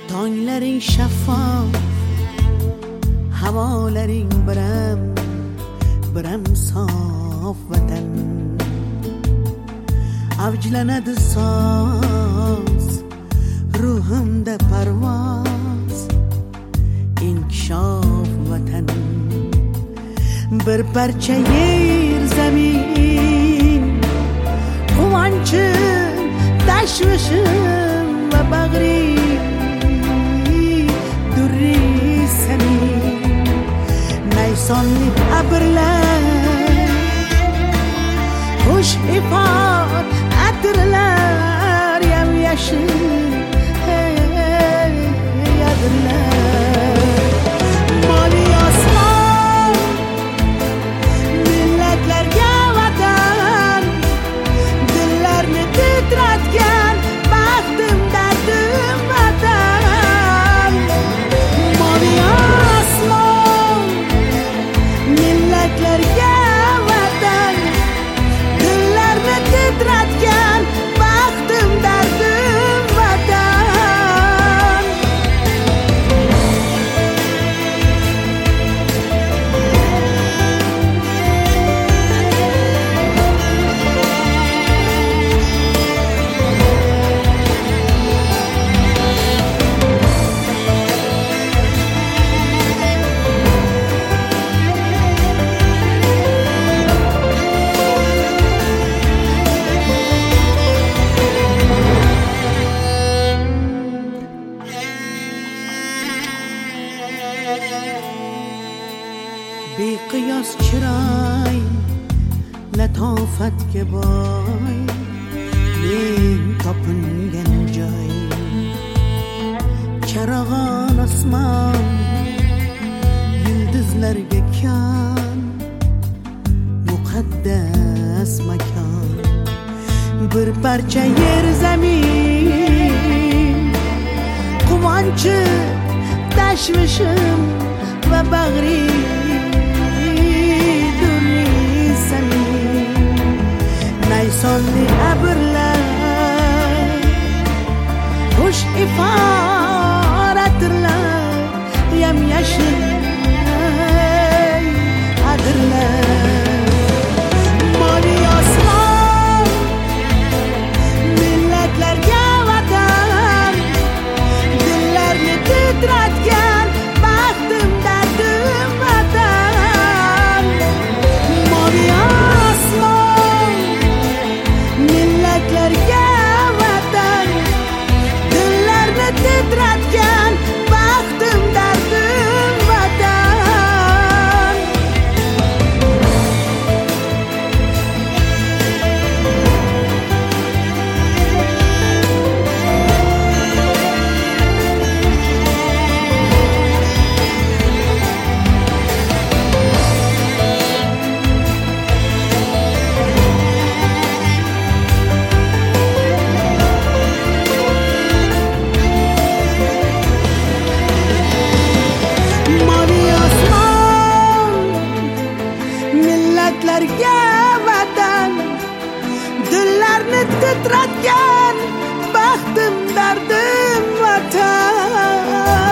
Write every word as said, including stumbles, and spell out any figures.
Tonglaring shaffof, havolaring biram biram sof vatan. Avjlanadi soz ruhimda parvoz, inkishof vatan. Bir parcha yer zamin, quvonchim, tashvishim va bag'ri durri samin. Naysonlik abrlar, xush ifod atirlar, yam yashil yadirlar. Moli osmon, millatlarga vatan, dillarni titratgan baxtim dardim vatan. Moli osmon, millatlarga vatan, dillarni titratgan baxtim dardim vatan. beqiyos chiroy, latofatga boy, men topingan joy. Charog'on osmon, yulduzlarga kon, muqaddas makon. Bir parcha yer zamin, quvonchim, tashvishim va bag'ri naysonli abrlar, xush iforatirlar, yam yashil adirlar. Moli osmon, millatlarga vatan, dillarni titratgan baxtim dardim vatan. Moli osmon, millatlarga vatan, dillarni titratgan baxtim dardim vatan. Millatlarga vatan, dillarni titratgan baxtim dardim vatan.